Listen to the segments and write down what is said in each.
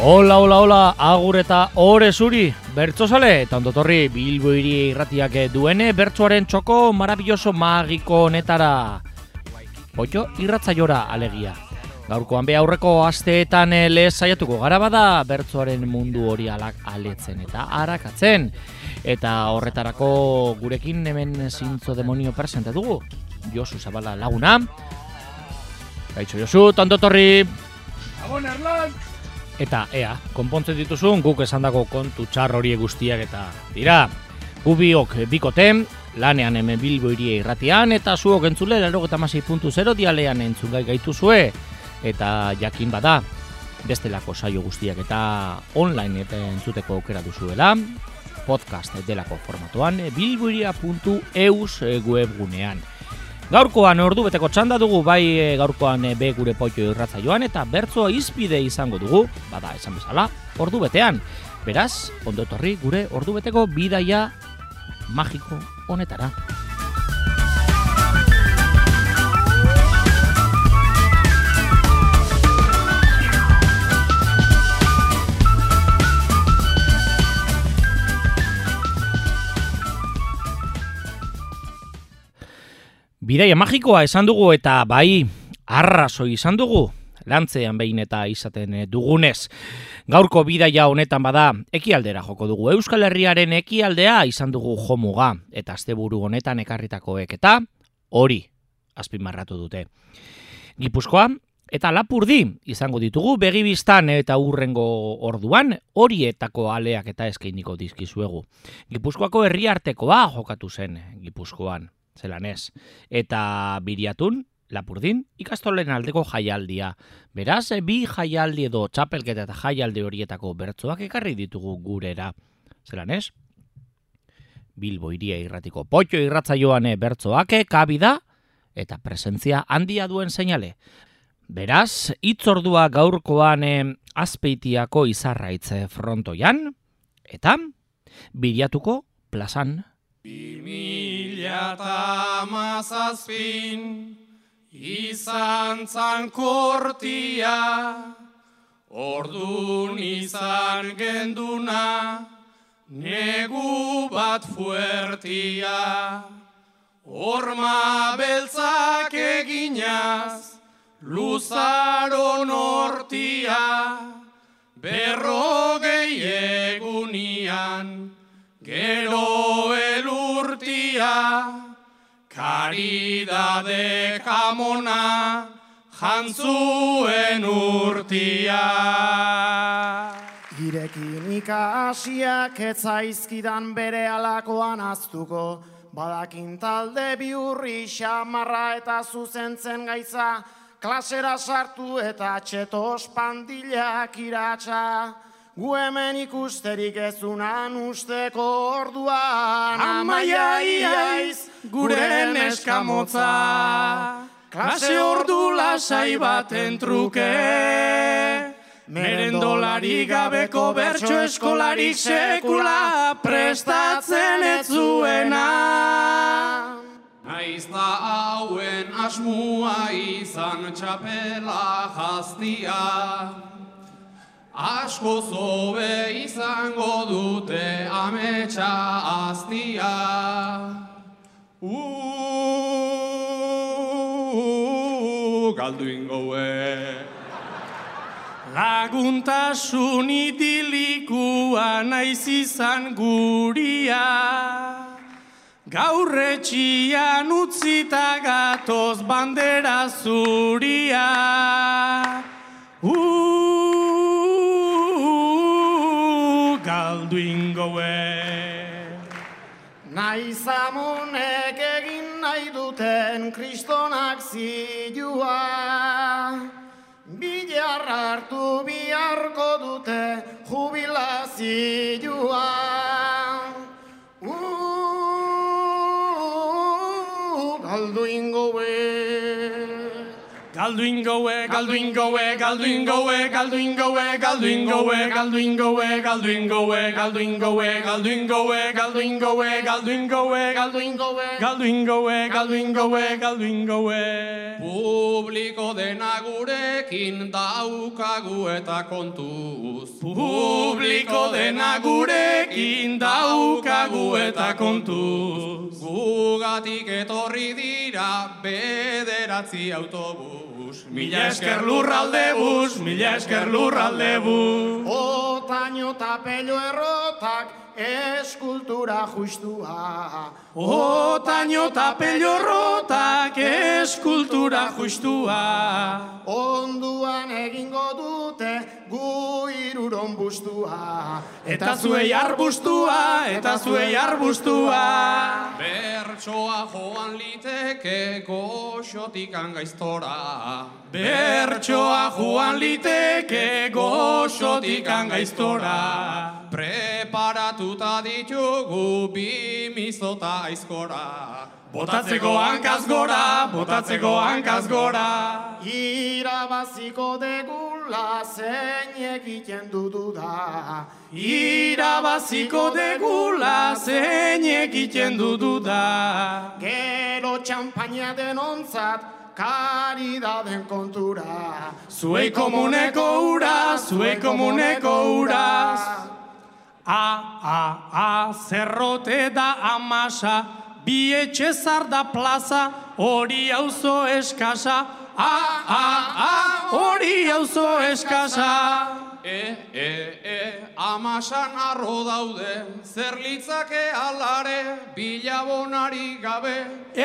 Hola, hola, hola, agur eta ore zuri, bertzozale, eta ondotorri Bilbo Hiri Irratiak duene bertsoaren txoko marabilloso magiko honetara. Poito irratzaiora alegia. Gaurkoan be aurreko asteetan lez saiatuko gara bada bertsoaren mundu hori aletzen eta arakatzen. Eta horretarako gurekin hemen zintzo demonio presente dugu. Josu Zabala laguna. Gaitxo Josu, ondotorri. Gabon Erlan! Eta ea, konpontzen dituzun guk esandako kontu txar horiek guztiak eta dira. Gu biok bikoten, lanean hemen Bilbo Hiri Irratian eta zuok entzule 96.0 dialean entzungai gaituzue. Eta jakin bada, bestelako saio guztiak eta online eta entzuteko aukera duzuela, podcast delako formatuan bilbohiria.eus webgunean. Gaurkoan ordubeteko txanda dugu, bai gaurkoan be gure poito irratzaioan eta bertsoa hizpide izango dugu, bada esan bezala, ordubetean. Beraz, ondo etorri gure ordubeteko bidaia magiko honetara. Bidaia magikoa esan dugu eta bai arrazoi izan dugu, lantzean behin eta izaten dugunez. Gaurko bidaia honetan bada ekialdera joko dugu. Euskal Herriaren ekialdea izan dugu jomuga eta asteburu honetan ekarritakoek eta hori azpimarratu dute. Gipuzkoa eta Lapurdi izango ditugu begibistan eta hurrengo orduan horietako aleak eta eskainiko dizkizuegu. Gipuzkoako herriartekoa jokatu zen Gipuzkoan. Zelan ez. Eta Biriatun, Lapurdin, ikastolen aldeko jaialdia. Beraz, bi jaialdi edo txapelketa eta jaialdi horietako bertsoak ekarri ditugu gurera. Zelan ez? Bilbo Hiria Irratiko Poito irratzaioan bertsoak kabida eta presentzia handia duen seinale. Beraz, hitzordua gaurkoan Azpeitiako Izarraitz frontoian eta Biriatuko plazan. 2017 izan zan kortia, ordun izan genduna, negu bat fuertia. Horma beltzak eginaz, luzaro nortia, 40 egunian, gero elurtia, karidade kamona, jantzuen urtia. Girekin ikasiak etzaizkidan bere alakoan aztuko, badakin talde biurri xamarra eta zuzentzen gaitza, klasera sartu eta txetos pandilak iratsa. Gu hemen ikusterik ezunan usteko orduan, amaiaiaiz gure neskamotza. Klase ordu lasai baten truke, merendolari gabeko bertso eskolarik sekula prestatzen ez zuena. Naiz da hauen asmua izan txapela jaztia, asko zobe izango dute ametsa aztia. Galdu ingoe. Laguntasun idilikua naiz izan guria, gaur etxian utzita gatoz bandera zuria. Galdu ingoe. Naiz amonek egin nahi duten kristonak zilua, bilar hartu biharko dute jubilazioa. Galdu ingoe. Galduin goe, galduin goe, galduin goe, galduin goe, galduin goe, galduin goe, galduin goe, galduin goe, galduin goe, galduin goe, galduin goe, galduin goe, galduin goe, galduin goe, galduin goe. Publiko dena gurekin daukagu eta kontuz. Publiko dena gurekin daukagu eta kontuz. Gugatik etorri dira bederatzi autobus. Mila esker lurralde bus, mila esker lurralde bus. Otaino ta pello errotak eskultura justua. Otaino ta pello errotak eskultura justua. Onduan egingo dute gu iruron bustua. Eta zuei arbustua, eta zuei arbustua. Bertsoa joan liteke goxotik angaiztora. Bertsoa joan liteke goxotik angaiztora. Preparatuta ditugu bi mizota aizkora. Botatzeko hankaz gora, botatzeko hankaz gora. Irabaziko degula zein egiten duda. Irabaziko degula zein egiten duda. Gero txampaina denontzat karidaden kontura. Zuei komuneko ura, zuei komuneko ura. Zerrote da amasa. Bi etxe zarda plaza, hori auzo eskasa. Hori auzo eskasa. Amasan arro daude, zer litzake alare, bilabonari gabe.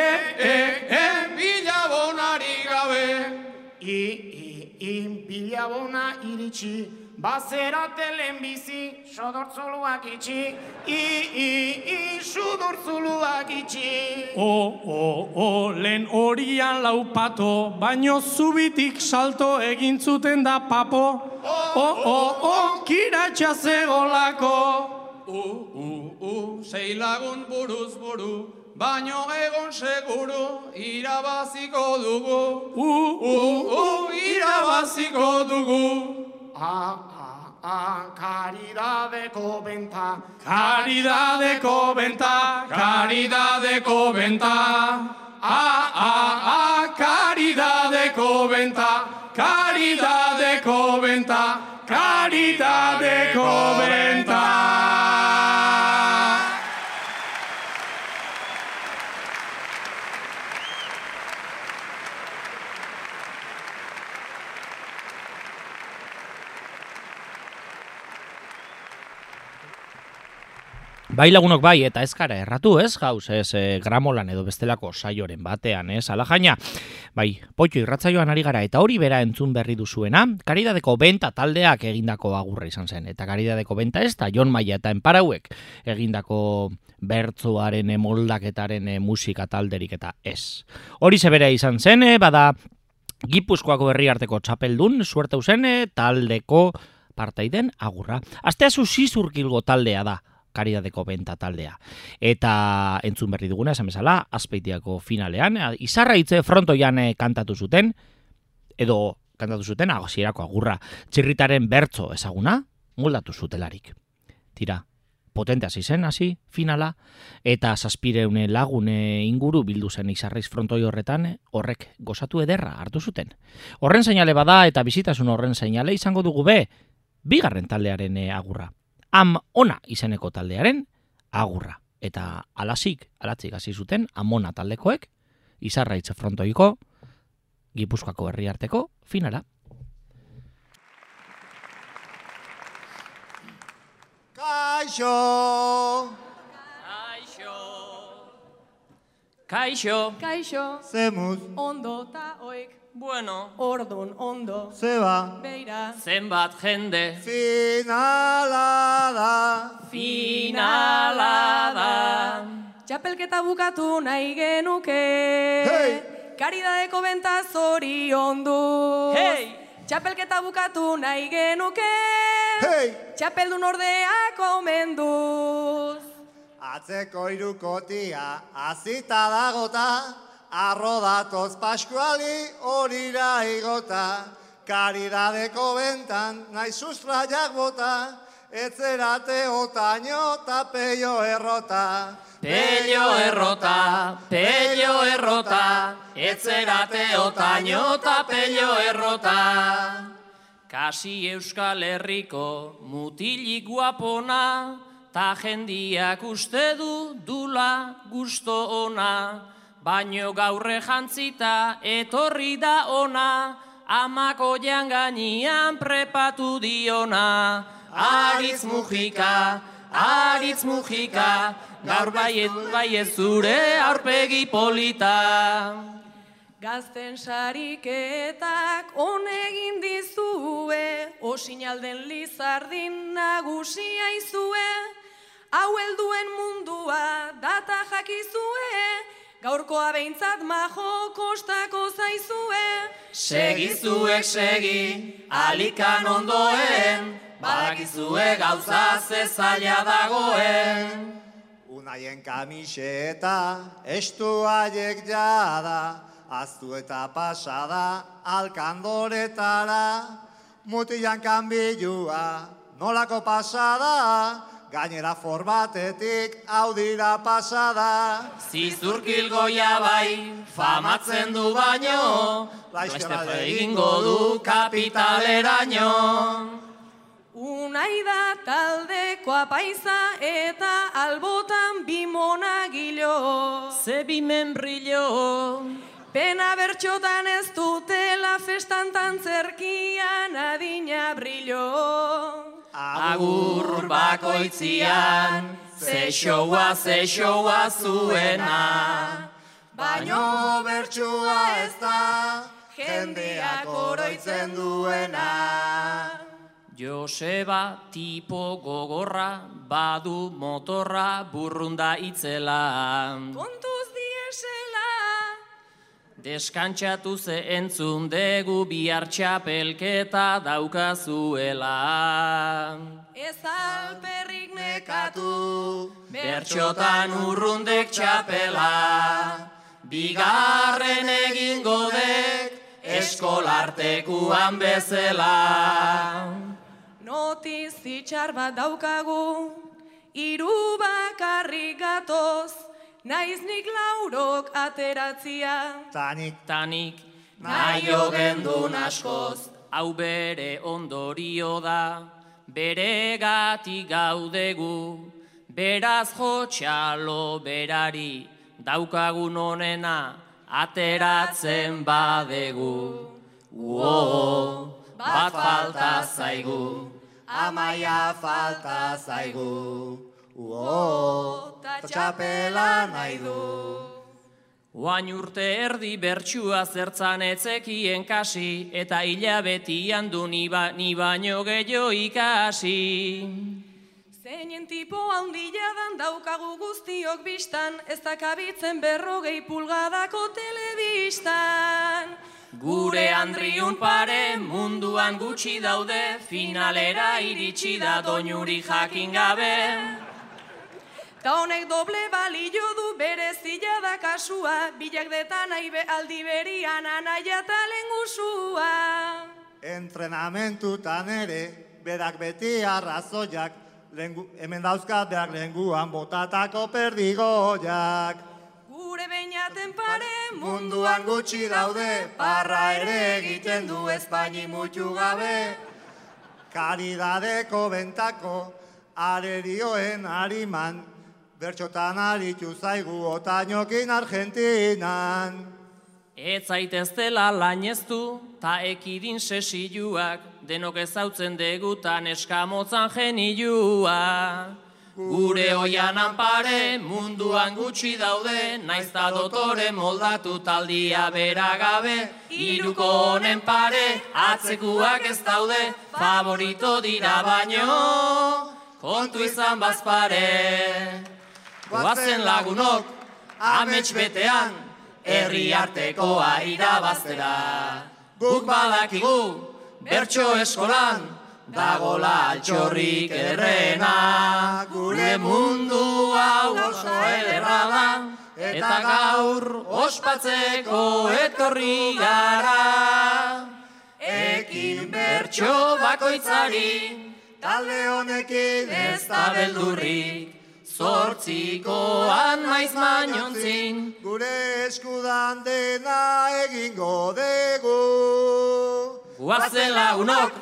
Bilabonari gabe. Bilabona iritsi, bazerate lehenbizi, sodortzuluak itxi. Sudortzuluak itxi. Lehen horian laupato, baino zubitik salto egin zuten da papo. Kiratxa zegolako. Sei lagun buruz buru, baino egon seguru, irabaziko dugu. Irabaziko dugu. Caridadeko benta. Caridadeko benta. Caridadeko benta. Caridadeko benta. Caridadeko benta. Caridadeko benta. Bai lagunok bai, eta ez gara erratu ez, gauz, ez gramolan edo bestelako saioren batean, ez, alajaina. Bai, Potxo irratzaioan ari gara, eta hori bera entzun berri duzuena, Karidadeko Benta taldeak egindako agurra izan zen, eta Karidadeko Benta ez, eta Jon Maia eta Enparauek egindako bertzoaren moldaketaren musika talderik eta ez. Hori zebera izan zen, bada Gipuzkoako herriarteko txapeldun, suerteu zen, taldeko parteiden agurra. Astea zuzizurkilgo taldea da. Karidadeko Benta taldea. Eta entzun berri duguna, esan bezala, Azpeitiako finalean, Izarraitze frontoian kantatu zuten, edo kantatu zuten, hasierako agurra, txirritaren bertso ezaguna, moldatu zutelarik. Tira, potente hasi zen, hasi, finala, eta 700 lagune inguru bildu zen Izarraiz frontoi horretan, horrek gozatu ederra hartu zuten. Horren seinale bada, eta bizitasun horren seinale izango dugu bigarren taldearen agurra. Amona izeneko taldearen agurra. Eta alatzik hasi zuten Amona taldekoek Izarraitz frontoiko Gipuzkoako herriarteko finala. Kaixo! Kaixo! Kaixo! Zemuz! Ondo ta oik. Bueno. Ordun ondo. Zeba! Beira. Zenbat jende. Finala da! Finala da. Txapelketa bukatu nahi genuke. Hey! Karidadeko Benta zoriondu. Hey! Txapelketa bukatu nahi genuke. Hey! Txapeldun ordeak omenduz. Atzeko irukotia azita dagota, arro datoz Paskuali horira igota, karidadeko bentan nahi sustraiak bota, etzerate otaino ta peio errota. Pello errota, etzerate otaino ta pello errota. Kasi Euskal Herriko mutilik guapona, ta jendiak uste dula gusto ona, baino gaurre jantzita etorri da ona, amako janganian prepatu diona. Aritz Mujika, gaur baiet zure aurpegi polita. Gazten sariketak onegin dizue, osinalden Lizardin nagusia izue, hau helduen mundua data jakizue, gaurkoa behintzat majo kostako zaizue. Segi, alikan ondoen, badakizue gauza ze zaila dagoen. Unaien kamiseta, estu haiek jada, aztu eta pasada, alkandoretara, mutilan kanbilua, nolako pasada, gainera forbatetik hau dira pasada. Zizurkil goia bai, famatzen du baino, laizter egingo du kapitaleraino. Unai da taldeko apaiza eta albotan bimonagilo. Ze bimembrillo. Pena bertxotan ez dutela festan tantzerkian adina brillo. Agur bakoitzian, ze showa zuena. Baino bertsua ez da, jendeak oroitzen duena. Joseba tipo gogorra, badu motorra burrunda itzela. Kontuz diesela. Deskantsatu ze entzun degu bihar txapelketa daukazuela. Ez alperrik nekatu, bertxotan urrundek txapela. Bigarren egingo dek, eskolartekuan bezala. Notizi txar bat daukagu, 3 bakarrik gatoz, naiz nik laurok ateratzia. Tanik, naio gendun askoz, hau bere ondorio da, bere gatik gaudegu, beraz jotxalo berari, daukagun onena, ateratzen badegu. Bat falta zaigu, amaia falta zaigu. Ta txapela nahi du. Oain urte erdi bertsua zertzan etzekien kasi, eta hilabetian du ni baino gehiago ikasi. Zeinen tipo handila dan daukagu guztiok bistan, ez dakabitzen 40 pulgadako telebistan. Gure Andriun pare munduan gutxi daude, finalera iritsi da doinuri jakin gabe. Ta honek doble balio du berezila da kasua, bilak detan aibe aldi berian anaia eta lengusua. Entrenamentutan ere, berak beti arrazoiak, hemen dauzkat berak lenguan botatako perdigoiak. Gure beinaten pare munduan gutxi daude, parra ere egiten du Espaini mutu gabe. Karidadeko bentako, arerioen ariman, bertxotan aritu zaigu otainokin Argentinan. Ez zaiteztela laineztu, ta ekidin sesiluak, denok ezautzen degutan eskamotzan genilua. Gure oianan pare munduan gutxi daude, naizta dotore moldatu taldia beragabe. 3 honen pare atzekuak ez daude, favorito dira baino, kontu izan bazpare. Goazen lagunok, amets betean, herri artekoa irabaztera. Guk badakigu, bertso eskolan, dagola altxorrik ederrena. Gure mundu hau oso ederra da, eta gaur ospatzeko etorri gara. Ekin bertso bakoitzari, talde honekin ez da beldurrik, zortzikoan maiz mainontzin, gure eskudan dena egingo dugu. guazen lagunok!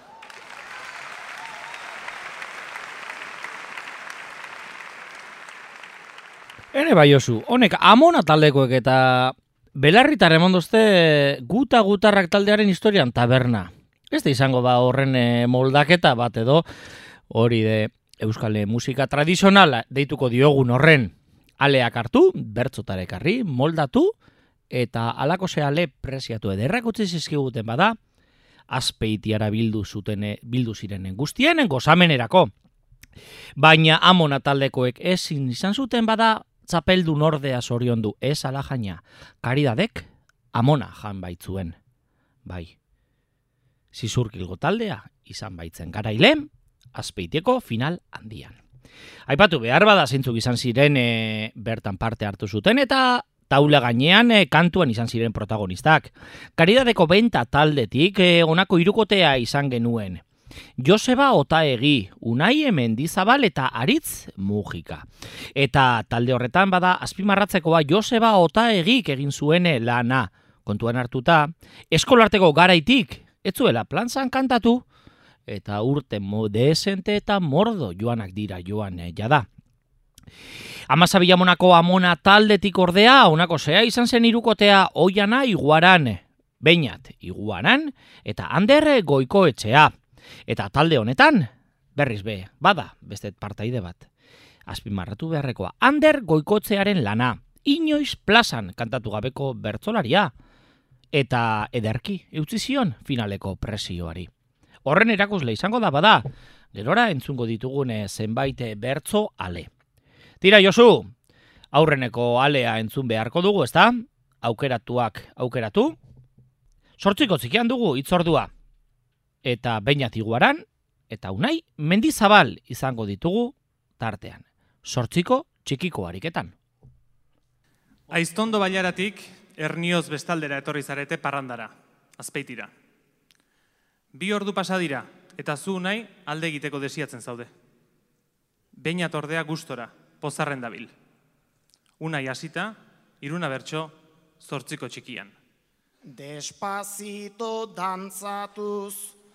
Ene bai Josu, honek Amona taldekoek eta belarritar emondozte gutarrak taldearen historian taberna. Ez da izango da horren moldaketa bat edo hori de euskal musika tradizionala deituko diogun horren aleak hartu, bertzotarekarri, moldatu eta alako ale preziatu ederrak utzi zizkiguten bada Azpeitiara bildu zirenen guztienen gozamenerako. Baina Amona taldekoek ezin izan zuten bada txapeldun ordea zoriondu ez ala jaina. Karidadek Amona jan baitzuen. Bai. Zizurkilgo taldea izan baitzen garaile Azpeitieko final handian. Aipatu behar bada zeintzuk izan ziren bertan parte hartu zuten eta taula gainean kantuan izan ziren protagonistak. Karidadeko benta taldetik honako hirukotea izan genuen. Joseba Otaegi, Unai Mendizabal eta Aritz Mujika. Eta talde horretan bada azpimarratzekoa Joseba Otaegik egin zuen lana. Kontuan hartuta, eskolarteko garaitik, ez zuela planzan kantatu, eta urte modesente eta mordo joanak dira joan jada. Amazabilamonako Amona taldetik ordea, honako zea izan zen hirukotea Oiana Iguaran, Beñat Iguaran, eta Ander Goikoetxea. Eta talde honetan, berriz be, bada, beste partaide bat. Azpimarratu beharrekoa, Ander Goikotzearen lana, inoiz plazan kantatu gabeko bertzolaria, eta ederki eutzi zion finaleko presioari. Horren erakusle izango da bada, gerora entzungo ditugune zenbait bertzo ale. Tira Josu, aurreneko alea entzun beharko dugu, ezta? Aukeratuak aukeratu. 8 txikian dugu hitzordua. Eta Beñat Iguaran, eta Unai Mendizabal izango ditugu tartean. 8 txikiko ariketan. Aiztondo bailaratik, Ernioz bestaldera etorri zarete parrandara, Azpeitira. 2 ordu pasa dira, eta zu Unai alde egiteko desiatzen zaude. Beñat ordea gustora, pozarren dabil. Unai hasita, 3 bertso, 8 txikian. Despacito dantzatuz,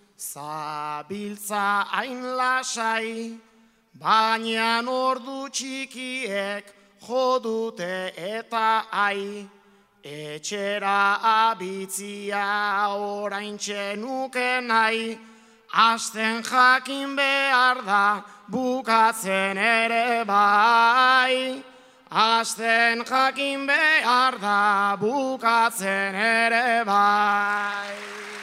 zabiltza hain lasai, baina ordu txikiek jodute eta ai. Etxera abitzia oraintxe nuke nahi, hasten jakin behar da bukatzen ere bai. Hasten jakin behar da bukatzen ere bai.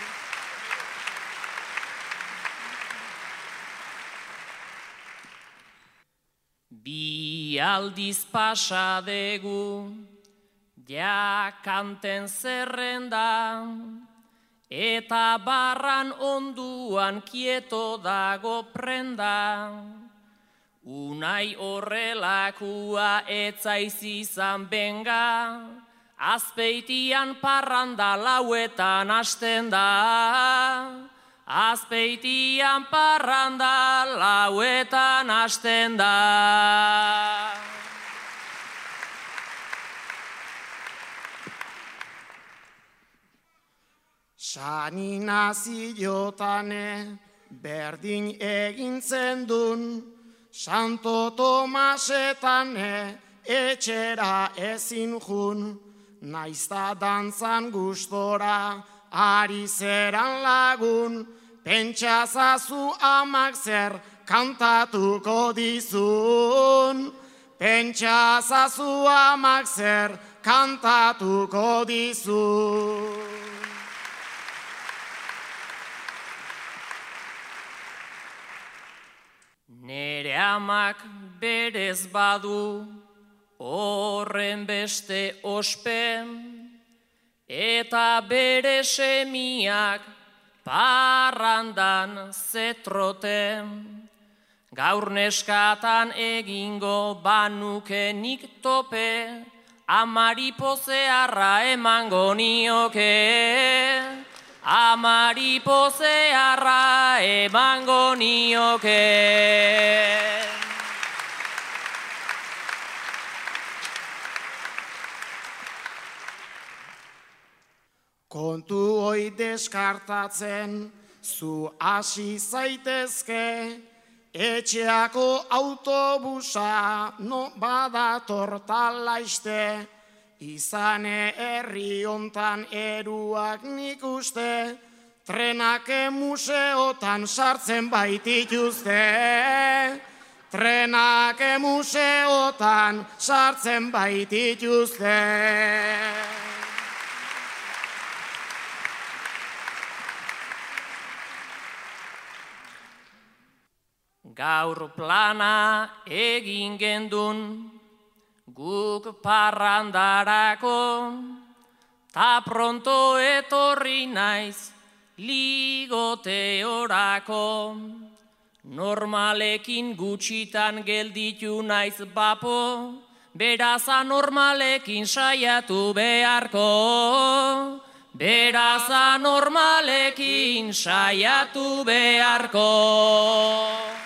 Bi aldiz pasa degu, ja kanten zerrenda, eta barran onduan kieto dago prenda. Unai horrelakua etzaiz izan benga, Azpeitian parranda lauetan hasten da. Azpeitian parranda lauetan hasten da. Sanina ziotane berdin egintzen dun, Santo Tomasetane etxera ezin jun, naizta dantzan gustora ari zeran lagun, pentsazazu amak zer kantatuko dizun. Pentsazazu amak zer kantatuko dizun. Nere amak berez badu, horren beste ospe, eta bere semiak parrandan zetrote. Gaur neskatan egingo banukenik tope, amari pozearra emango nioke, amari pozearra emango nioke. Kontu hoi deskartatzen, zu hasi zaitezke, etxeako autobusa no badator talaiste, izane herri hontan eruak nik uste, trenak museotan sartzen baitituzte, trenak museotan sartzen baitituzte. Gaur plana egin gendun, guk parrandarako, ta pronto etorri naiz ligote orako. Normalekin gutxitan gelditu naiz bapo, beraz anormalekin saiatu beharko. Beraz anormalekin saiatu beharko.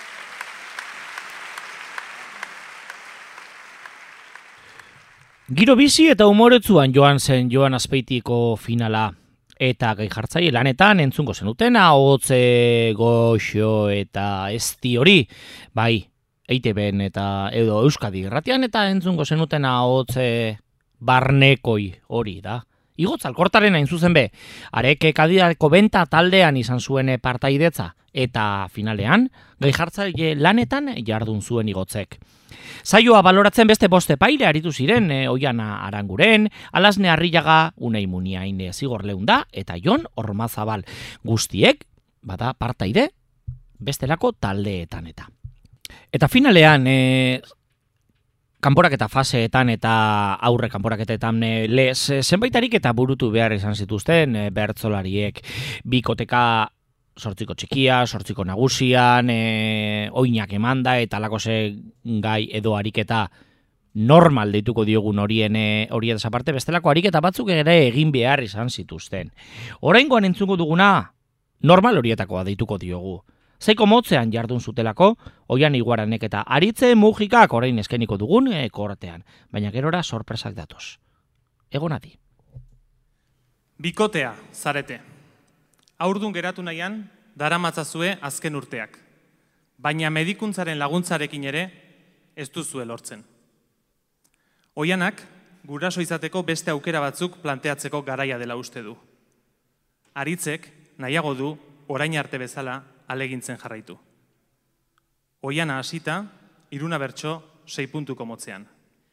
Giro bizi eta umoretsuan joan zen Joan Azpeitiko finala. Eta gai jartzaile lanetan entzungo zenuten ahotze goxo eta ezti hori. Bai, EITB-en eta edo Euskadi Irratian eta entzungo zenuten ahotze barnekoi hori da. Igotz Alkortaren hain zuzen be, Areke Kadidako benta taldean izan zuen partaidetza eta finalean gai jartzaile lanetan jardun zuen Igotzek. Saioa baloratzen beste boste paile aritu ziren, Oiana Aranguren, Alasne Arrillaga, Unai Muniain Zigorleunda eta Jon Ormazabal. Guztiek, bada partaide, bestelako taldeetan eta. Eta finalean, kanporaketa faseetan eta aurre kanporaketetan zenbaitarik eta burutu behar izan zituzten bertsolariek, bikoteka 8 txikia, 8 nagusian, oinak emanda eta alakose gai edo ariketa normal deituko diogun horien aparte bestelako ariketa batzuk ere egin behar izan zituzten. Oraingoan entzungo duguna normal horietakoa deituko diogu. Zaiko motzean jardun zutelako, Oian Iguaranek eta Aritze Mujikak orain eskeniko dugun kortean, baina gerora sorpresak datoz. Egon adi. Bikotea, zarete. Haurdun geratu nahian, daramatzazue azken urteak. Baina medikuntzaren laguntzarekin ere, ez duzue lortzen. Oianak, guraso izateko beste aukera batzuk planteatzeko garaia dela uste du. Aritzek, nahiago du, orain arte bezala, alegintzen jarraitu. Oiana hasita, 3 bertso 6 puntuko motzean.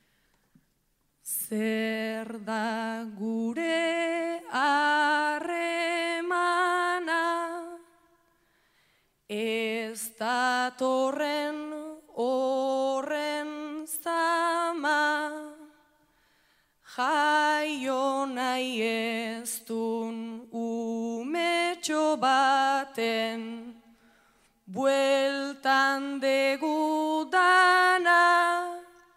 Zer da gure harremana, ez datorren horren zama, jaio nahi ez dun umetxo baten, bueltan degu dana,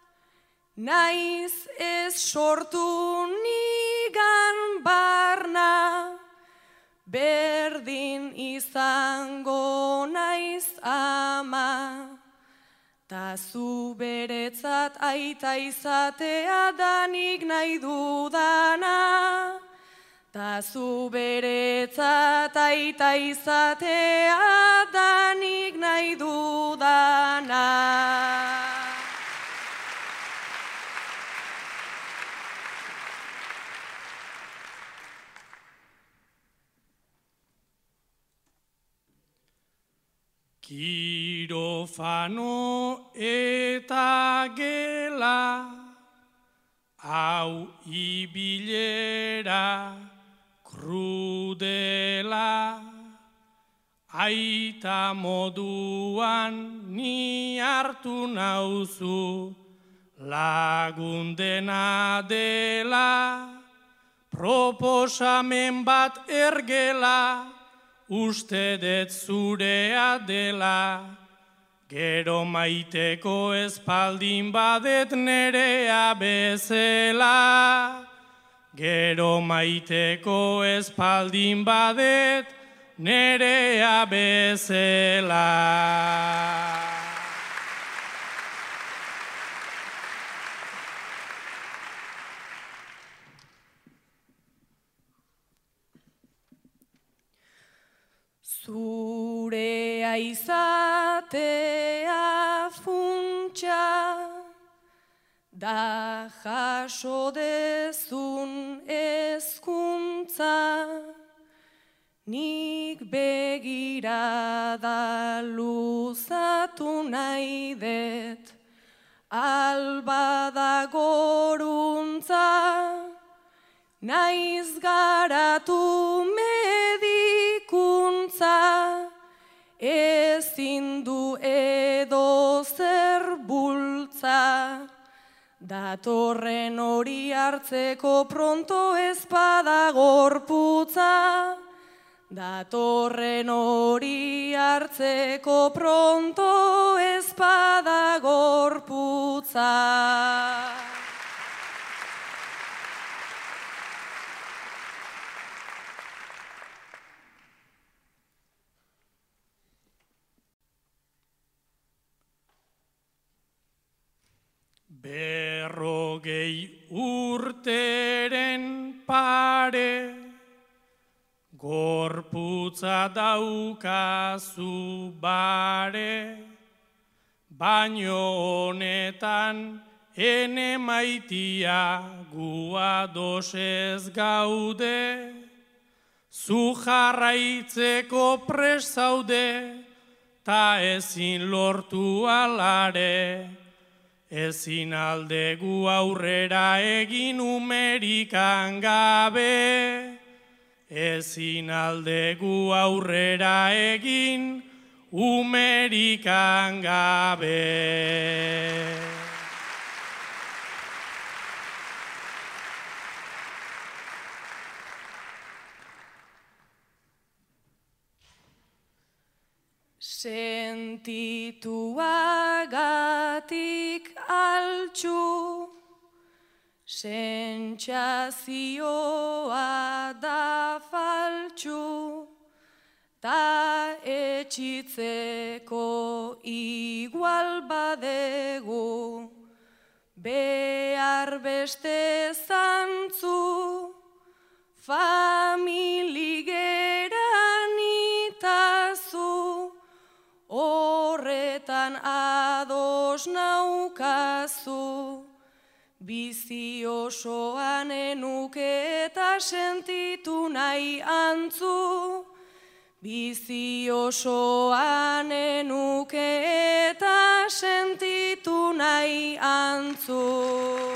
naiz ez sortu nigan barna, berdin izango naiz ama, ta zu beretzat aita izatea danik nahi dudana, ta zu beretzat aita izatea danik nahi dudana. Kirofano eta gela, hau ibilera krudela, aita moduan ni hartu nauzu, lagundena dela, proposamen bat ergela, uste dut zurea dela, Gero maiteko espaldin badet nerea bezela. Gero maiteko espaldin badet nerea bezela. Zurea izatea funtsa, da jaso dezun hezkuntza, nik begirada luzatu nahi det, alba da goruntza, naiz garatu medikuntza, ezin du edo zer bultza, datorren hori hartzeko pronto ezpada gorputza, datorren hori hartzeko pronto ezpada gorputza. Berrogei urteren pare, gorputza daukazu bare, baino honetan ene maitia gu adosez gaude, zu jarraitzeko prest zaude, ta ezin lortu alare. Ezin aldegu aurrera egin umerikan gabe, ezin aldegu aurrera egin umerikan gabe. Sentituagatik altxu, sentsazioa da faltxu, ta etxitzeko igual badegu, behar beste zantzu, familigeran itazu, horretan ados naukazu, bizi osoan enuke eta sentitu nahi antzu, bizi osoan enuke eta sentitu nahi antzu.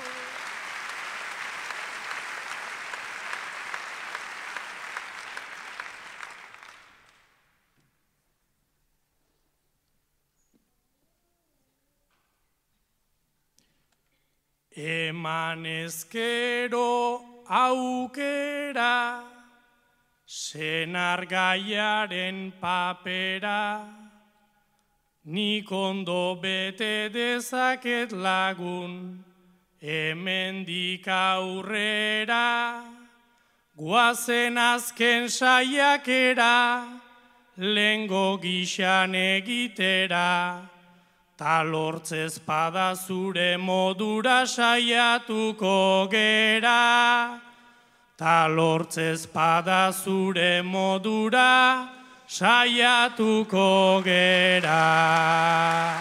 Eman ezkero aukera, senar gaiaren papera, nik ondo bete dezaket lagun, hemendik aurrera, guazen azken saiakera, lengo gixan egitera, ta lortzez pada zure modura saiatuko gera, ta lortzez pada zure modura saiatuko gera.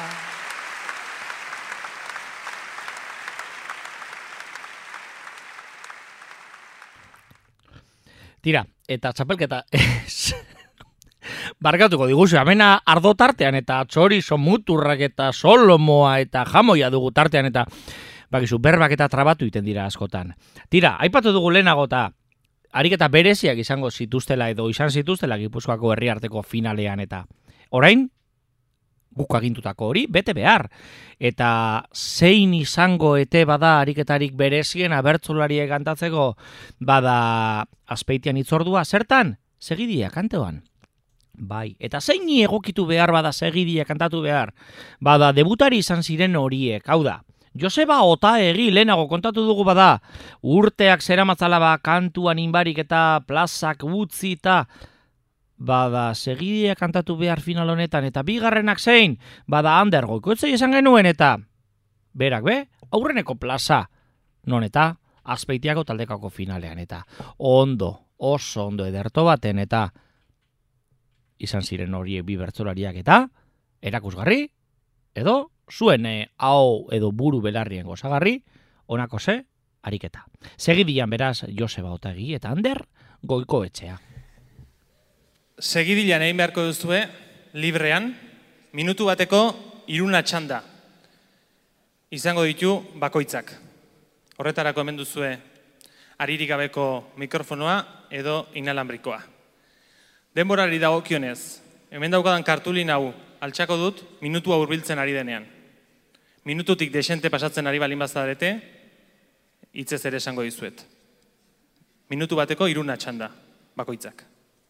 Tira, eta txapelketa barkatuko diguzu, amena ardo tartean eta txorizo muturrak eta solomoa eta jamoia dugu tartean eta bakizu, berbak eta trabatu iten dira askotan. Tira, aipatu dugu lehenago eta ariketa bereziak izango zituztela edo izan zituztela Gipuzkoako herriarteko finalean eta orain guk agintutako hori bete behar. Eta zein izango ete bada ariketarik berezien abertzolariek kantatzeko bada Azpeitian hitzordua zertan? Segidia kanteoan. Bai, eta zein egokitu behar bada segidia kantatu behar? Bada, debutari izan ziren horiek, hau da. Joseba Otaegi lehenago kontatu dugu bada, urteak zeramatzala ba kantuan inbarik eta plazak utzi eta bada segidia kantatu behar final honetan eta bigarrenak zein, bada Ander Goikoetxea izan genuen eta berak aurreneko plaza, non eta Azpeitiako taldekako finalean eta ondo, oso ondo ederto baten eta izan ziren horiek bi bertsolariak eta erakusgarri edo zuen hau edo buru belarrien gozagarri honako ze ariketa. Segidian beraz Joseba Otaegi eta Ander Goikoetxea. Segidilan egin beharko duzue librean minutu bateko 3 txanda izango ditu bakoitzak. Horretarako hemen duzue aririk gabeko mikrofonoa edo inalambrikoa. Denborari dagokionez, hemen daukadan kartulin hau altxako dut minutua hurbiltzen ari denean. Minututik desente pasatzen ari balin bazadarete, hitzez ere esango dizuet. Minutu bateko 3 txanda bakoitzak.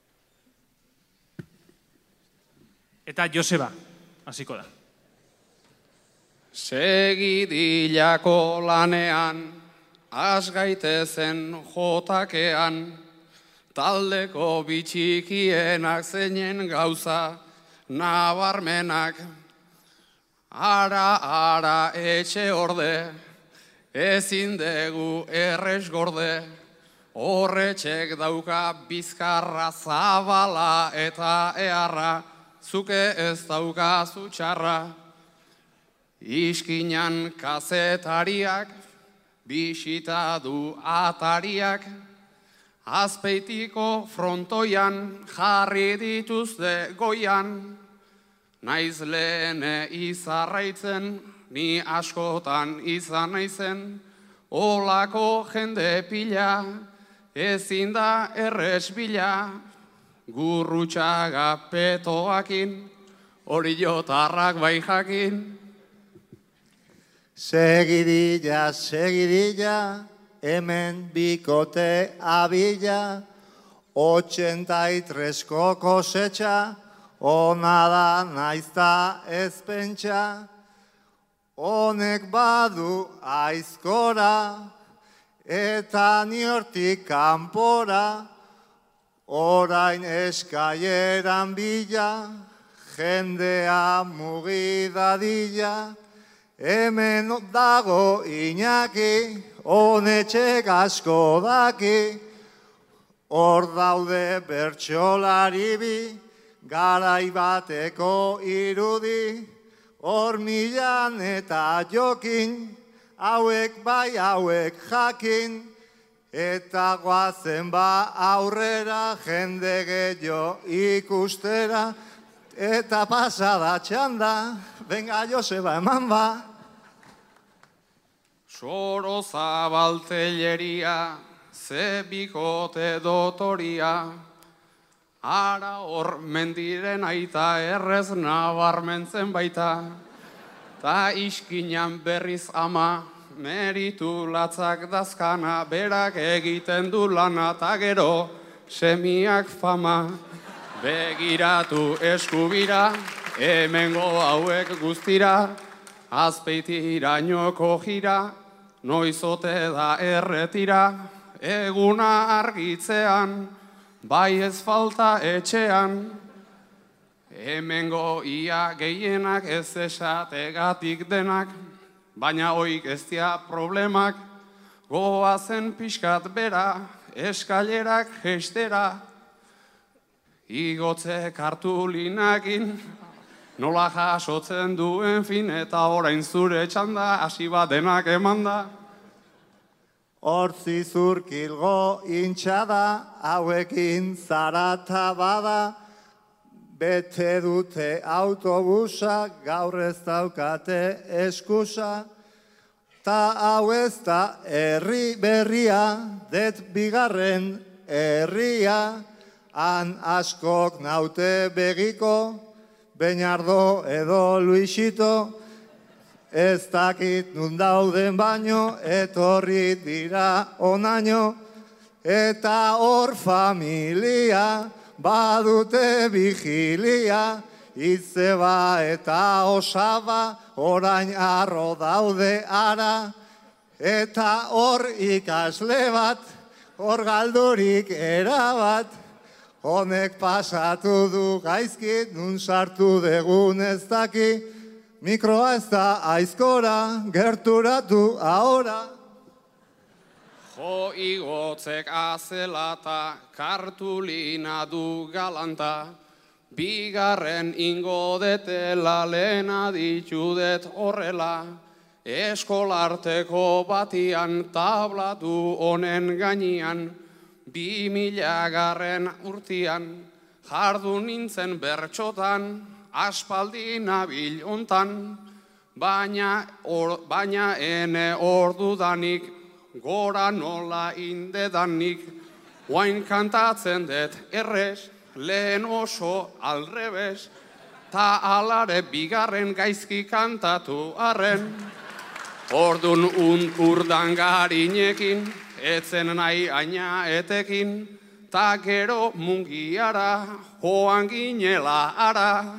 Eta Joseba, hasiko da. Segidilako lanean, has gaitezen jotakean, taldeko bitxikienak zeinen gauza, nabarmenak, ara etxe orde, ezin dugu errez gorde, horretxek dauka bizkarra zabala eta eharra, zuke ez daukazu txarra. Iskinan kazetariak, bisita du atariak, Azpeitiko frontoian jarri dituzte goian, naiz lehen izarraitzen, ni askotan izan naizen, olako jende pila, ezin da errez bila, gurrutxaga petoakin, hori jotarrak bai jakin. Segidilla, segidilla, hemen bikote abila, 83ko kosetxa, ona da naizta ezpentsa, honek badu aizkora, eta niortik kanpora, orain eskaieran bila, jendea mugidadila, hemen dago Iñaki, honetxek asko daki, hor daude bertsolari bi, garai bateko irudi, hor Milan eta Jokin, hauek bai hauek jakin, eta goazen ba aurrera jende gehiago ikustera, eta pasada txanda, venga Joseba eman ba. Soro zabalteleria, ze bikote dotoria, ara hor mendiren aita errez nabarmentzen baita, ta iskinan berriz ama, meritu latzak dazkana, berak egiten du lana, ta gero semiak fama. Begiratu eskubira, hemengo hauek guztira, Azpeitirainoko jira, noizote da erretira, eguna argitzean, bai ez falta etxean. Hemengo ia gehienak ez esategatik denak, baina hoik ez dia problemak, goazen pixkat bera, eskailerak gestera, igotze kartulinakin, nola jasotzen duen fin eta orain zure txanda, hasi bat denak emanda. Hortzi zurkilgo intxada, hauekin zarata bada, bete dute autobusa, gaur ez daukate eskusa, ta hau ez da herri berria, det bigarren herria, han askok naute begiko, Beñardo edo Luisito, ez dakit nun dauden baino, etorri dira onaino, eta hor familia, badute vigilia, Itzeba eta osaba, orain arro daude ara, eta hor ikasle bat, hor galdurik erabat, honek pasatu du gaizki, nun sartu degun ez daki, mikroa ez da aizkora, gerturatu ahora. Jo igotzek azelata, kartulina du galanta, bigarren ingo detela lehena ditudet horrela, eskolarteko batian tablatu honen gainean, 2000 urtian, jardu nintzen bertxotan, aspaldi nabil hontan, baina ene ordudanik, gora nola indedanik, oain kantatzen dut errez, lehen oso alrebez, ta alare bigarren gaizki kantatu arren. Ordun urdangarinekin, etzen nahi aina etekin, ta gero mungiara, joan ginela ara.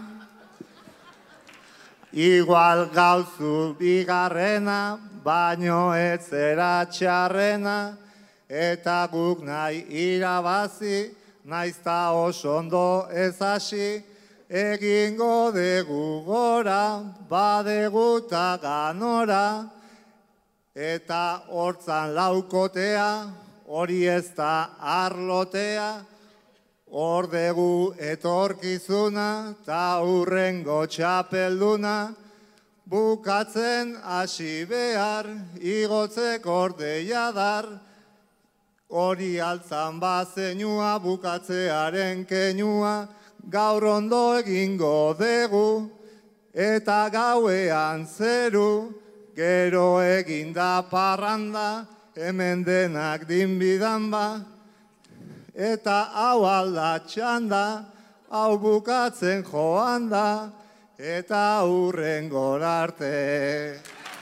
Igual gauzu bigarrena, baino etzera txarrena, eta guk nahi irabazi, naizta oso ondo ez hasi, egingo dugu gora, badegu ta ganora, eta hortzan laukotea, hori ez da arlotea, hor dugu etorkizuna, ta hurrengo txapelduna, bukatzen hasi behar, igotzek ordeia dar, hori altzan bazenua, bukatzearen kenua, gaur ondo egingo dugu, eta gauean zeru, gero eginda parranda, hemen denak dinbidan ba, eta hau aldatxan da, hau bukatzen joan da, eta hurrengor arte.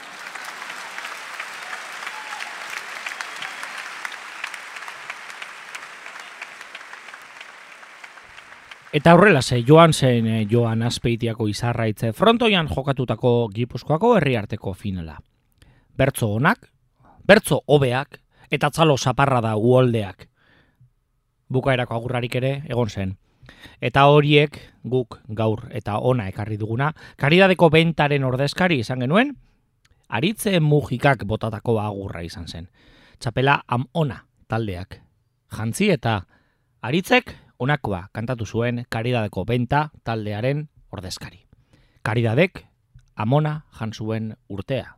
Eta horrela joan zen Joan Azpeitiako Izarraitze frontoian jokatutako Gipuzkoako herriarteko finala. Bertso onak, bertso hobeak eta txalo zaparra da uholdeak. Bukaerako agurrarik ere egon zen. Eta horiek guk gaur eta ona ekarri duguna, karidadeko bentaren ordezkari izan genuen, Aritze Mujikak botatako agurra izan zen. Txapela Amona taldeak. Jantzi eta Aritzek onakoa kantatu zuen karidadeko benta taldearen ordezkari. Karidadek Amona jan zuen urtea.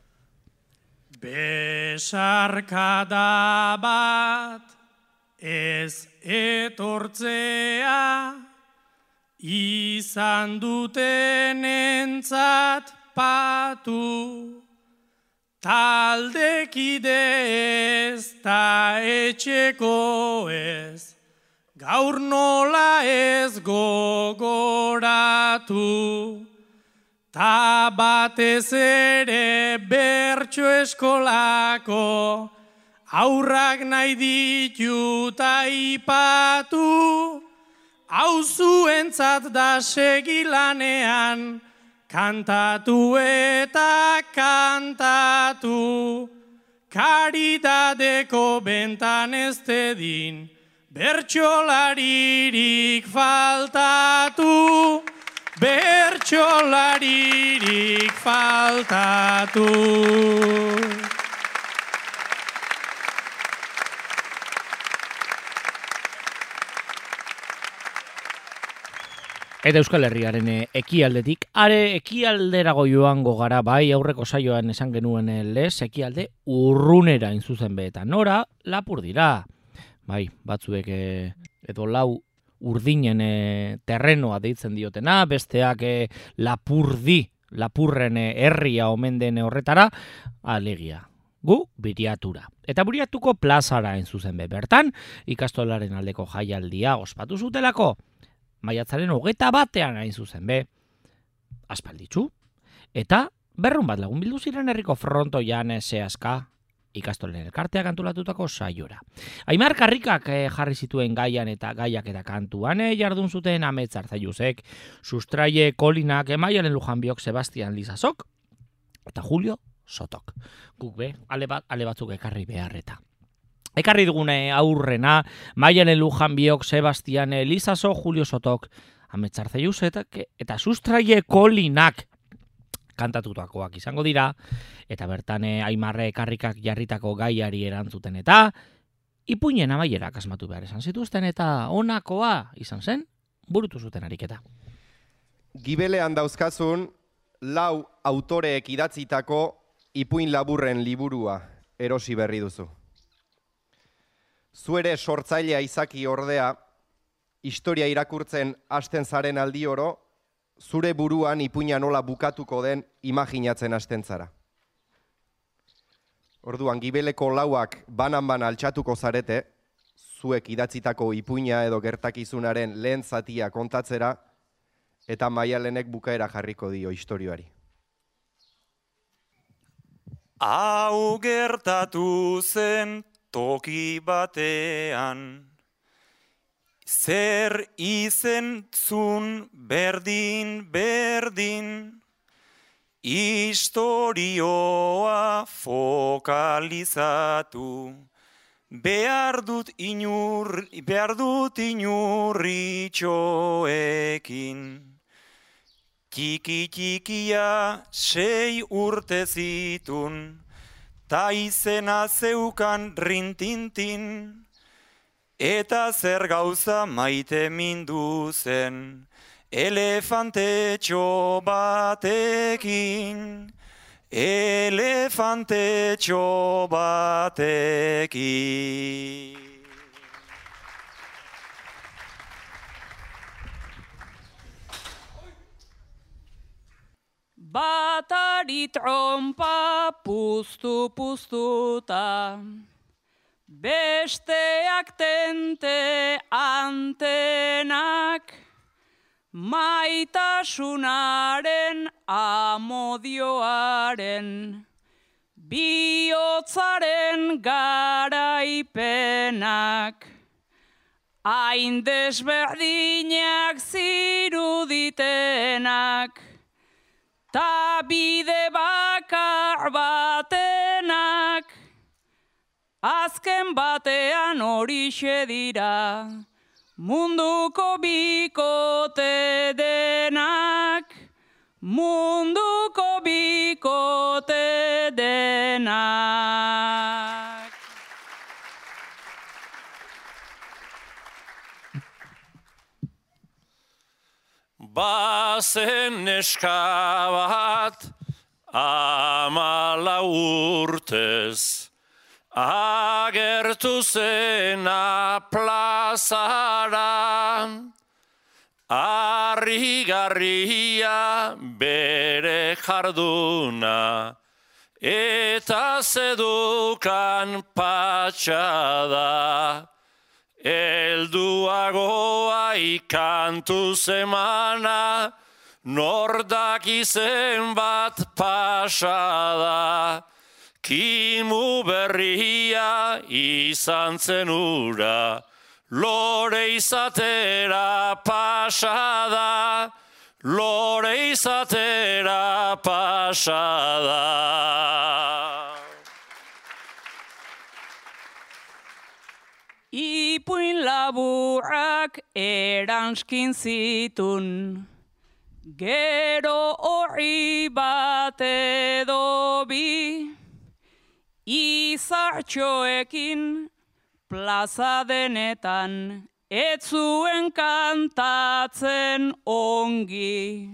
Besarkada bat ez etortzea, izan dutenentzat patu, taldekide ez ta etxeko ez, gaur nola ez gogoratu, ta batez ere bertso eskolako, aurrak nahi ditut aipatu, hau zuentzat da segilanean, kantatu eta kantatu, karidadeko bentan ez dedin, bertsolaririk faltatu, bertsolaririk faltatu. Eta Euskal Herriaren ekialdetik, are ekialderago joango gara, bai aurreko saioan esan genuen lez, ekialde urrunera inzuzen behetan. Nora, lapur dira. Bai, batzuek edo lau urdinen terrenoa deitzen diotena, besteak lapurren herria omen den horretara, alegia. Gu, Biriatura. Eta Biriatuko plazara inzuzen be. Bertan, ikastolaren aldeko jaialdia ospatu zutelako. Maiatzaren 21 hain zuzen be, aspalditzu, eta 200 lagun bildu ziren herriko frontoian zehazka, ikastolen elkarteak antolatutako saiora. Aimar Karrikak jarri zituen gaian eta gaiak eta kantuan jardun zuten Amets Arzalluzek, Sustraie Kolinak, Maialen Lujanbiok, Sebastian Lizasok eta Julio Sotok. Guk ale batzuk ekarri beharreta. Ekarri dugune aurrena, Maialen Lujanbiok, Sebastian Lizasok, Julio Sotok, Amets Arzalluzek eta Sustraie Kolinak kantatutakoak izango dira, eta bertan Aimarre Karrikak jarritako gaiari erantzuten eta ipuinen amaierak asmatu behar esan zituzten eta honakoa izan zen, burutu zuten ariketa. Gibelean dauzkazun, 4 autoreek idatzitako ipuin laburren liburua erosi berri duzu. Zuere sortzailea izaki ordea, historia irakurtzen hasten zaren aldi oro, zure buruan ipuina nola bukatuko den imaginatzen hasten zara. Orduan, Gibeleko 4ak banan altxatuko zarete, zuek idatzitako ipuina edo gertakizunaren lehen zatia kontatzera, eta Maialenek bukaera jarriko dio istorioari. Hau gertatu zen toki batean, zer izentzun berdin, istorioa fokalizatu, behar dut inurritxoekin. Txikia 6 urte zitun, ta izena zeukan rintintin, eta zer gauza maite mindu zen, elefantetxo batekin, elefantetxo batekin. Batari trompa puztuta, besteak tente antenak, maitasunaren amodioaren, bihotzaren garaipenak, hain desberdinak ziruditenak, ta bide bakar batenak, azken batean horixe dira, munduko bikote denak, munduko bikote denak. Bazen neska bat 14 urtez, agertu zena plazaran, harrigarria bere jarduna, eta zedukan patxada. Elduagoa ikantu zemana, nordak izen bat pasada. Kimu berria izan zen ura, lore izatera pasada, lore izatera pasada. Ipuin laburrak eranskin zitun, gero horri bat edo bi, izartxoekin plaza denetan, ez zuen kantatzen ongi.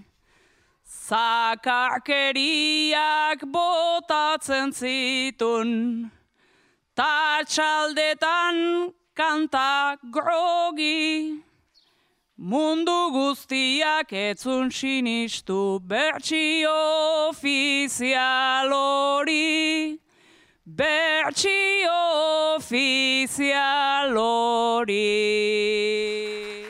Zakarkeriak botatzen zitun, ta txaldetan kanta grogi, mundu guztiak etzun sinistu bertsio ofizial hori, bertsio ofizial hori.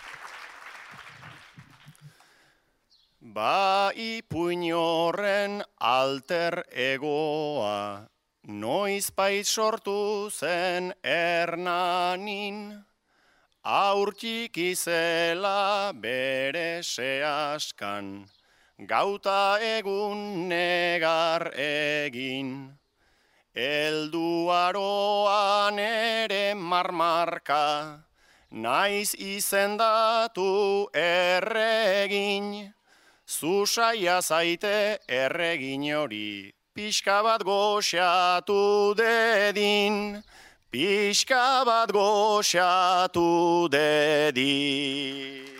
Ba ipuin horren alter egoa, noizbait sortu zen Hernanin, aurtik izela bere sehaskan, gauta egun negar egin. Eldu aroan ere marmarka, naiz izendatu erregin, zusaia zaite erregin hori, pixka bat goxatu dedin, pixka bat goxatu dedin.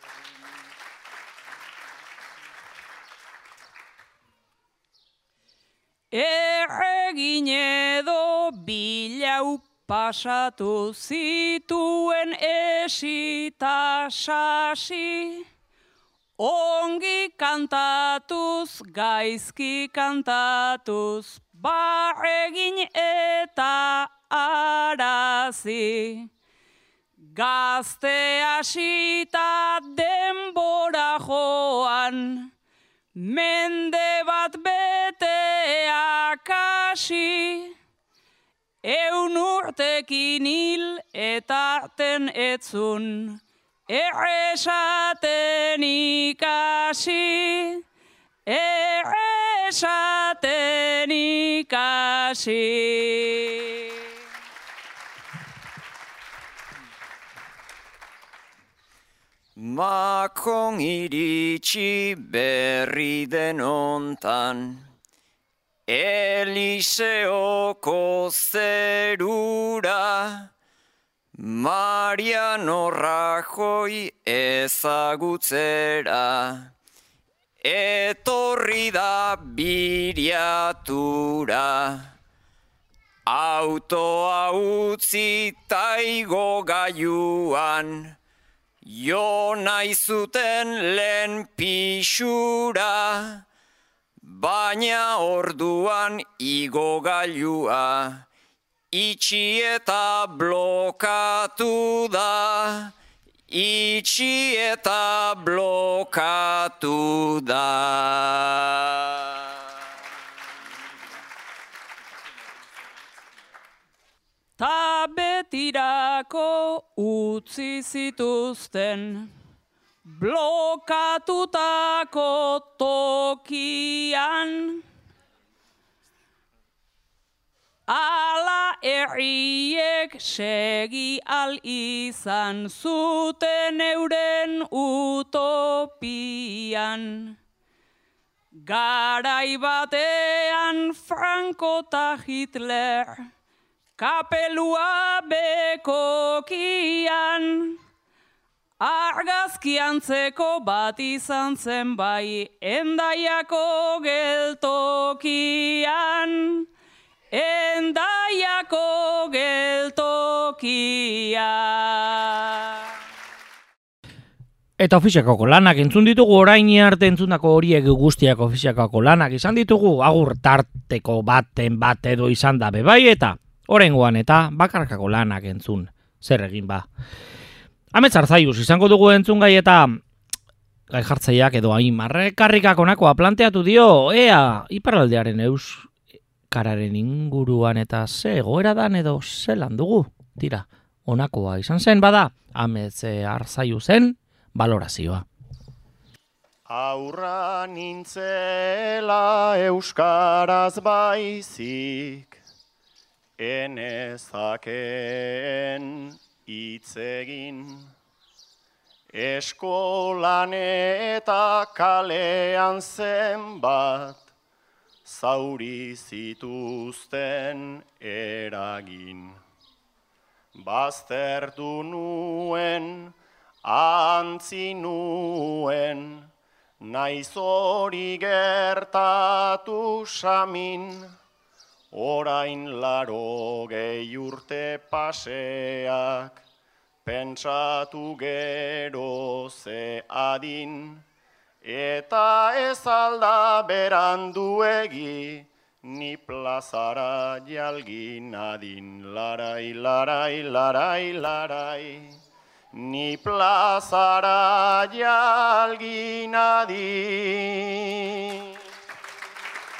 Erregin edo bilau pasatu zituen esita sasi, ongi kantatuz, gaizki kantatuz, barregin eta arazi. Gazte hasita denbora joan, mende bat beteak hasi, 100 urtekin hil eta ten etzun, erresaten ikasi, erresaten ikasi. Makon iritsi berri denontan, Eliseoko zerura, Mariano Rajoy ezagutzera, etorri da biriatura. Autoa utzi taigo gaiuan, jo nahi zuten lehen pixura, baina orduan igo gailua, itxi eta blokatu da, itxi eta blokatu da. Ta betirako utzi zituzten, blokatutako tokian, ala herriek segi al izan zuten euren utopian. Garai batean Franco ta Hitler, kapelua bekokian, argazkiantzeko bat izan zen bai, Endaiako geltokian, Endaiako geltokian. Eta ofiziakako lanak entzun ditugu, orain arte entzundako horiek guztiak ofiziakako lanak izan ditugu, agur tarteko baten bat edo izan da bebai, eta oraingoan eta bakarkako lanak entzun, zer egin ba. Amets Arzaiuz izango dugu entzungai eta gai jartzaileak edo Aimarrek karrikak honakoa planteatu dio, ea iparraldearen euskararen inguruan eta ze egoera dan edo zelan dugu. Tira, honakoa izan zen bada, Amets Arzaiuzen balorazioa. Aurra nintzela euskaraz baizik, enezakeen hitz egin, eskolan eta kalean zenbat, zauri zituzten eragin. Baztertu nuen, antzi nuen, naiz hori gertatu samin, orain 80 urte paseak, pentsatu gero ze adin, eta ez alda beranduegi, ni plazara jalgin adin, larai, larai, larai, larai. Ni plazara jalgin adin.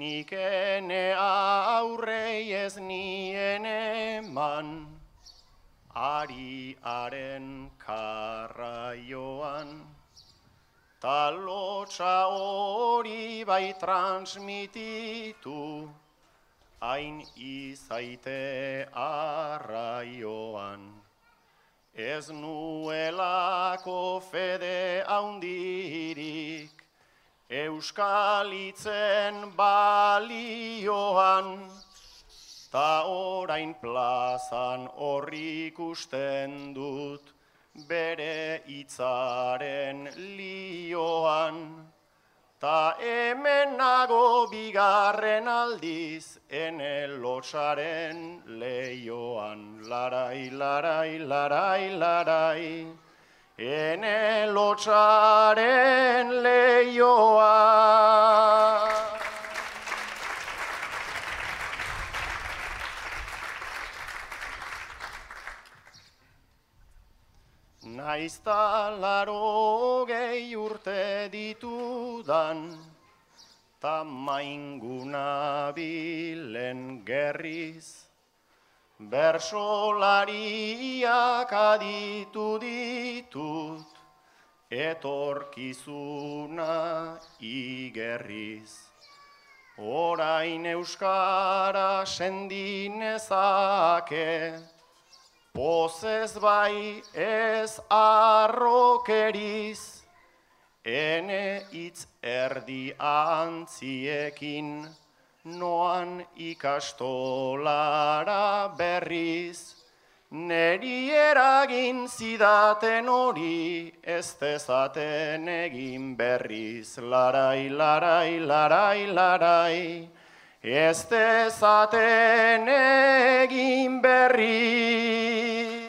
nik ene aurrei ez nien eman, ariaren karraioan, ta lotxa hori bai transmititu, hain izaite arraioan. Ez nuelako fede haundirik, euskalitzen balioan, ta orain plazan horri ikusten dut, bere hitzaren lioan. Ta hemen nago bigarren aldiz, ene lotsaren leioan. Larai, larai, larai, larai, ene lotsaren leioan. Naizta 80 urte ditudan, ta mainguna bilen gerriz, bersolariak aditu ditut, etorkizuna igerriz. Orain euskara sendinezake, pozez bai ez arrokeriz, ene hitz erdi antziekin, noan ikastolara berriz, neri eragin zidaten hori, ez dezaten egin berriz. Larai, larai, larai, larai, ez dezaten egin berri.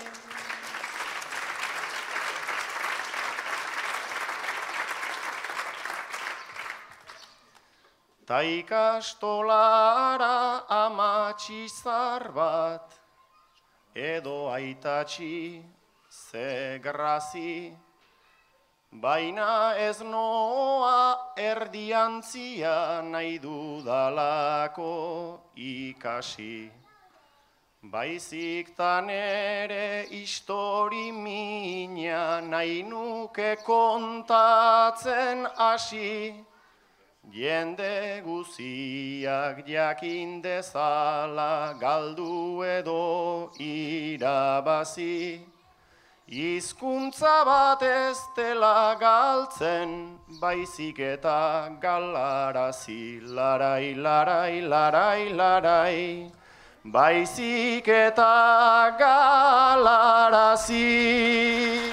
Ta ikastolara amatxizar bat, edo aitatxi ze grazi, baina ez noa erdiantzia nahi dudalako ikasi. Baizik tan ere histori mina nahi nuke kontatzen hasi, jende guziak jakin dezala galdu edo irabazi. Hizkuntza bat ez dela galtzen, baizik eta galarazi. Larai, larai, larai, larai, baizik eta galarazi.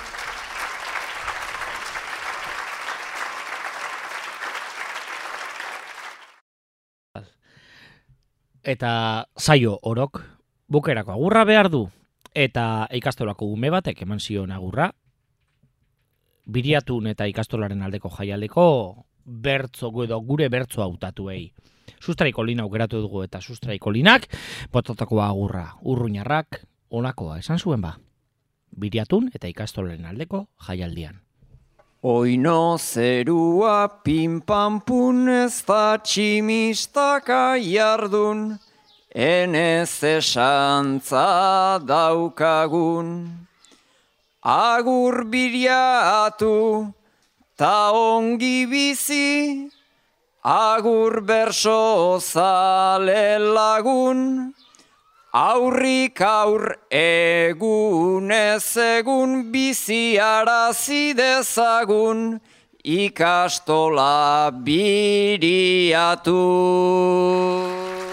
Eta saio orok bukerako agurra behar du, eta ikastolako ume batek eman zion agurra, Biriatun eta ikastolaren aldeko jaialdeko bertzo edo gure bertzo hautatuei. Sustraikolina aukeratu dugu eta sustraikolinak bototako agurra urruñarrak olakoa esan zuen ba. Biriatun eta ikastolaren aldeko jaialdian. Oino zerua pinpampun ez da tximistaka jardun, enez esantza daukagun. Agur Biriatu ta ongi bizi, agur berso zale lagun, aurrik aur egunez egun biziarazi dezagun, ikastola Biriatu.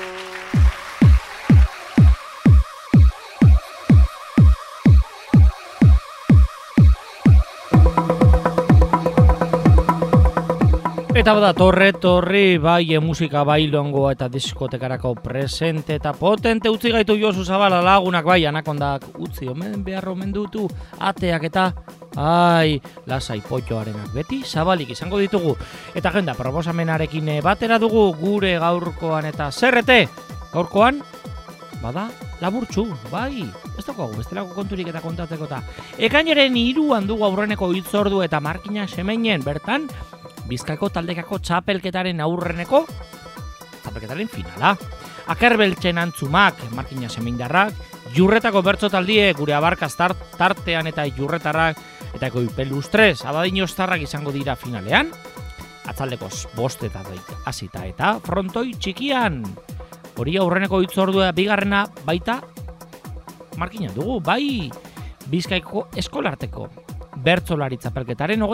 Eta bada torri, bai musika bailongoa eta diskotekarako presente eta potente utzi gaitu Josu Zabala lagunak, bai anakondak utzi omen behar omen dutu ateak eta lasai potxoarenak beti zabalik izango ditugu. Eta agenda proposamenarekin batera dugu gure gaurkoan eta zerrete gaurkoan bada laburtxu, bai, ez daukagu bestelako konturik eta kontatzeko eta ekainaren 3 dugu aurreneko hitzordu eta markina semeinen bertan Bizkaiko taldekako txapelketaren aurreneko txapelketaren finala. Akerbeltzen antzumak, Markina Semindarrak, Jurretako bertso taldie gure abarkaz tartean eta Jurretarrak eta Ekoipelustres Abadiñostarrak izango dira finalean. Atzaldekoz bostetatik hasita eta frontoi txikian. Hori aurreneko hitzordua bigarrena baita Markina dugu, bai Bizkaiko eskolarteko bertsolari txapelketaren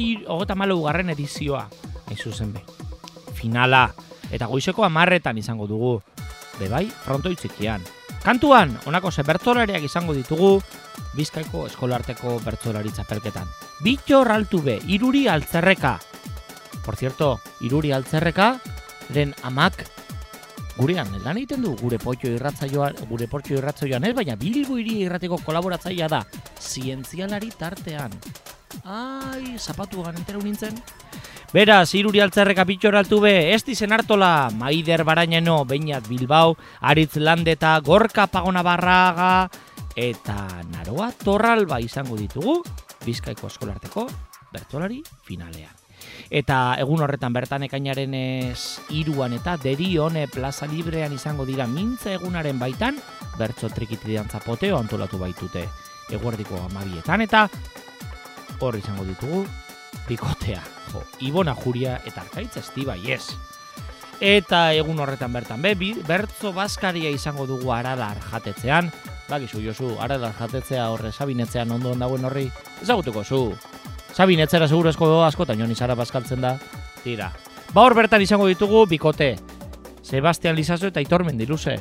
34. edizioa, hain zuzen be. Finala, eta goizeko 10:00 izango dugu, bai, frontoi txikian. Kantuan, honako ze bertsolariak izango ditugu Bizkaiko eskolarteko bertsolari txapelketan. Bittor Altube, Iruri Altzerreka. Por cierto, Iruri Altzerreka, den amak gurean lan egiten du, gure portxo irratzaioan ez, baina Bilbo Hiri Irratiko kolaboratzailea da, zientzialari tartean. Ai, zapatuan enteru nintzen. Beraz, Iruri Altzerreka, Bittor Altube, Estizen Artola, Maider Barañeno, Beñat Bilbao, Aritz Landeta, Gorka Pagona Barraga, eta Naroa Torralba izango ditugu, Bizkaiko eskolarteko bertsolari finalean. Eta egun horretan bertan ekainaren 3 eta Derione Plaza Librean izango dira mintza egunaren baitan, bertso trikitidantza poteo antolatu baitute eguerdiko 12etan eta hor izango ditugu bikotea, Ibona Juria eta Arkaitz Estiba, yes. Eta egun horretan bertan bertso bazkaria izango dugu Aradar jatetzean, bakizu Josu, Aradar jatetzea horre Sabinetzean ondo dagoen horri, ezagutuko zu. Sabinetzera seguro askotan joni zara bazkaltzen da. Tira. Hor bertan izango ditugu bikote. Sebastian Lizaso eta Aitor Mendiluze.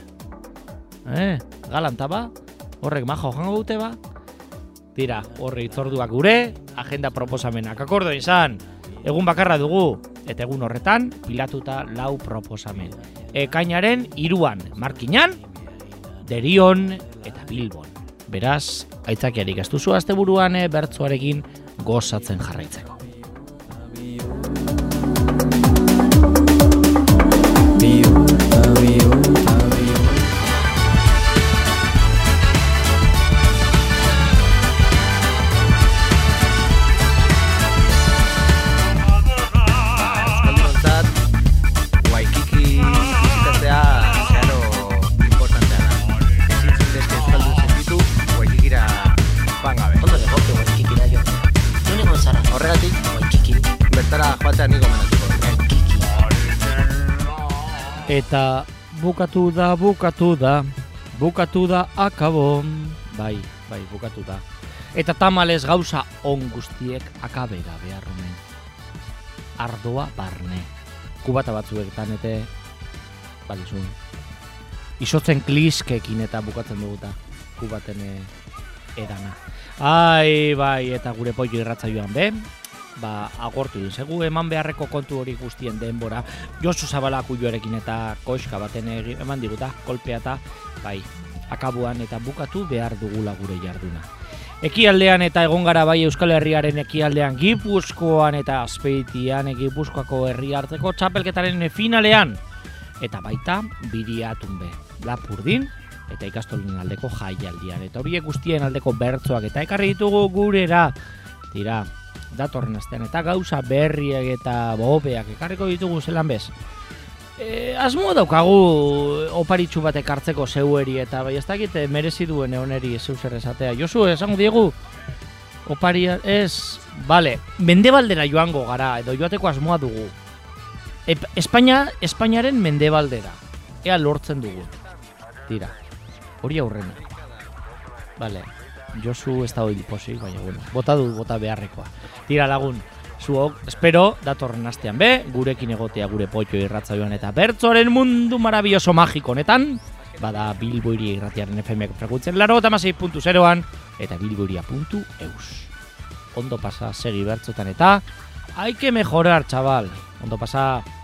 Galanta ba? Horrek majo jango dute ba? Tira, horre itzorduak gure, agenda proposamenak. Akordo izan, egun bakarra dugu, eta egun horretan, pilatuta 4 proposamen. Ekainaren 3 Markinan, Derion eta Bilbon. Beraz, aitzakiarik ez duzu asteburuan bertsoarekin gozatzen jarraitzeko. Eta bukatu da, akabo. Bai, bukatu da. Eta tamalez gauza on guztiek akabera beharrumen. Ardoa barne. Kubata batzuetan eta balizun. Isotzen kliskekin eta bukatzen duguta. Kubaten edana. Ai, bai, eta gure pollo irratzaioan be. Agortu dizegu eman beharreko kontu hori guztien denbora. Josu Zabala kuioarekin eta koska baten eman diguta, kolpea eta bai, akabuan eta bukatu behar dugula gure jarduna. Ekialdean eta egon gara bai Euskal Herriaren ekialdean Gipuzkoan eta Azpeitian Gipuzkoako herri hartzeko txapelketaren finalean. Eta baita Biriatun be, Lapurdin eta ikastolen aldeko jaialdian. Eta horiek guztien aldeko bertsoak eta ekarri ditugu gurera. Tira, datorren astean eta gauza berriak eta bobeak ekarriko ditugu zelan bez. Asmo daukagu oparitxu batek hartzeko zeueri eta bai ez dakit merezi duen egoneri zeu zer esatea. Josu, esango diegu? Oparia ez, bale, mendebaldera joango gara edo joateko asmoa dugu. Espainiaren mendebaldera. Ea lortzen dugu. Tira, hori aurrena. Bale. Josu ez da hori posik, baina bueno, bota beharrekoa. Tira lagun, zuok, espero, datorren astean be, gurekin egotea gure potxo irratzaioan eta bertsoaren mundu marabilloso magiko honetan, bada Bilbo Hiri Irratiaren FM-ek frekuentzen 96.0an eta bilbohiria.eus. Ondo pasa, segi bertsotan eta, hay que mejorar, chaval. Ondo pasa.